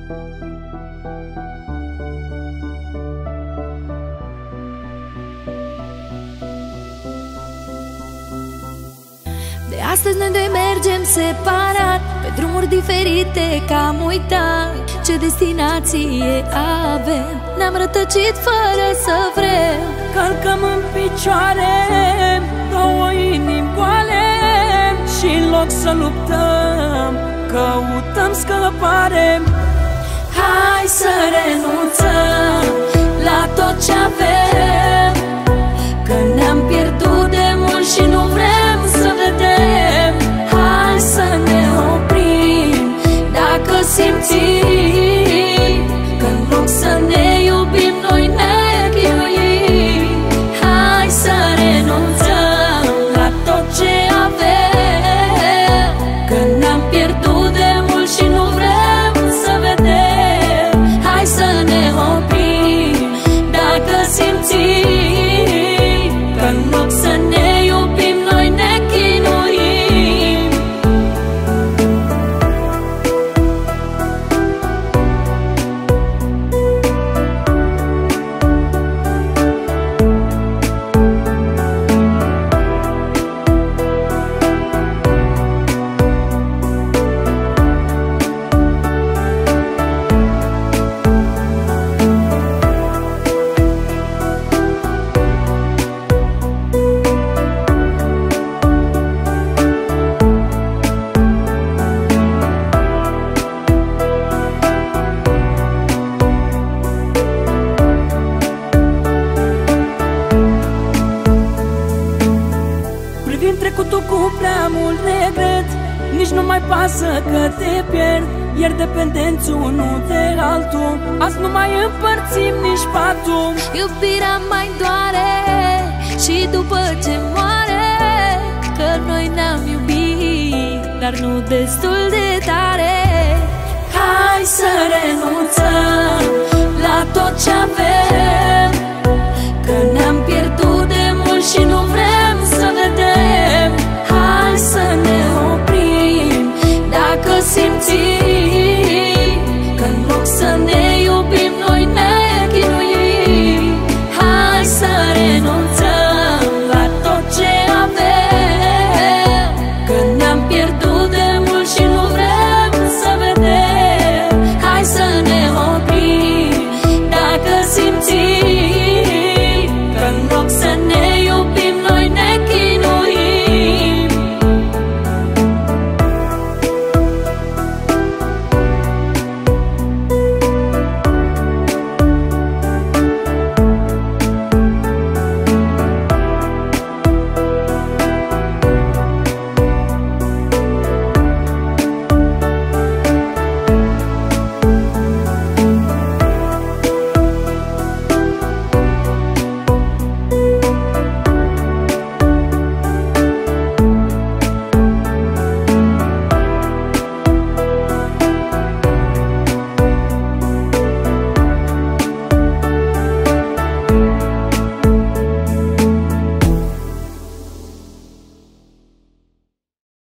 De astăzi noi doi mergem separat, pe drumuri diferite, că am uitat ce destinație avem. Ne-am rătăcit fără să vrem. Călcăm în picioare, două inimi goale, și în loc să luptăm, căutăm scăpare. Hai să renunțăm la tot ce avem, că ne-am pierdut de mult și nu vrem să vedem. Hai să ne oprim dacă simțim că în loc să ne iubim, noi ne chinuim. Hai să renunțăm la tot ce avem, că ne-am pierdut de mult și nu vrem să vedem. Hai să ne oprim dacă simțim că în loc să ne iubim, noi ne chinuim. Privim trecutul cu prea mult regret, nici nu mai pasă că te pierd. Iar dependenți unul de altul, azi nu mai împărțim nici patul. Iubirea mai doare și după ce moare, că noi ne-am iubit, dar nu destul de tare. Hai să renunțăm la tot ce avem, că ne-am pierdut de mult și nu vrem să vedem. Hai să ne oprim dacă simțim